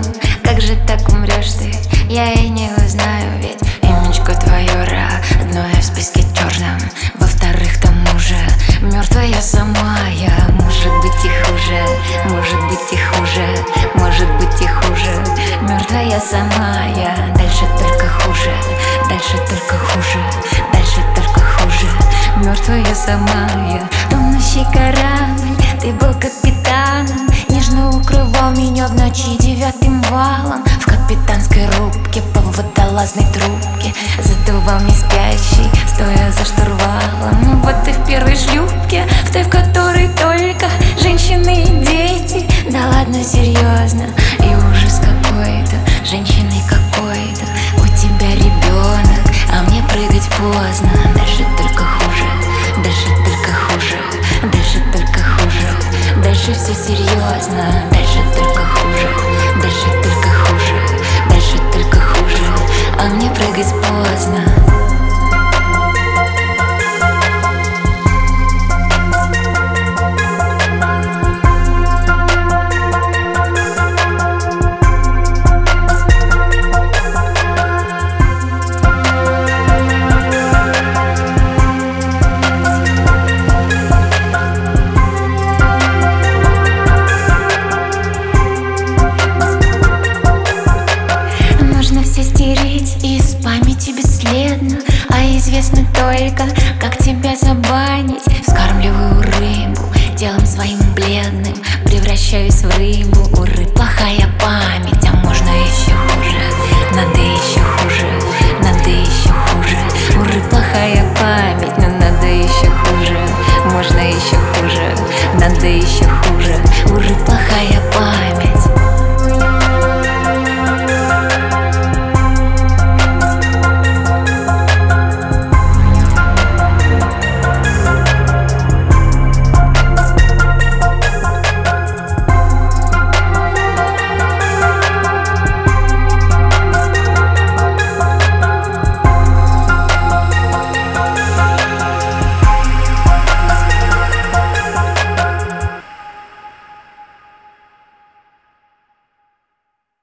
Как же так умрешь ты? Я и не узнаю, ведь имечко твое родное в списке черном. Во-вторых, тому же мертвая сама я. Может быть и хуже, может быть и хуже, может быть и хуже. Мертвая сама я. Дальше только хуже, дальше только хуже, дальше только хуже. Мертвая сама я. Тонущий корабль, ты был капитаном, нежно укрывал меня в ночи 9-м валом. В капитанской рубке по водолазной трубке задувал не спящий, стоя за штурвалом. Вот ты в первой шлюпке, в той, в которой только женщины и дети. Да ладно, серьезно,